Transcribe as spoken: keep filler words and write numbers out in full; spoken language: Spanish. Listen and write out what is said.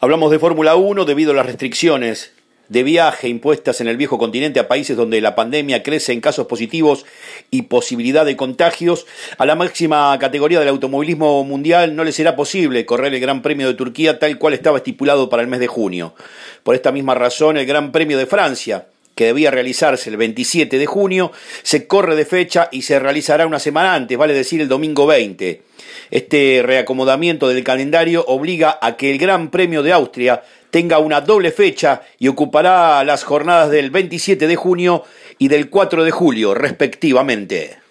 Hablamos de Fórmula uno debido a las restricciones de viaje impuestas en el viejo continente a países donde la pandemia crece en casos positivos y posibilidad de contagios. A la máxima categoría del automovilismo mundial no le será posible correr el Gran Premio de Turquía tal cual estaba estipulado para el mes de junio. Por esta misma razón, el Gran Premio de Francia, que debía realizarse el veintisiete de junio, se corre de fecha y se realizará una semana antes, vale decir el domingo veinte. Este reacomodamiento del calendario obliga a que el Gran Premio de Austria tenga una doble fecha y ocupará las jornadas del veintisiete de junio y del cuatro de julio, respectivamente.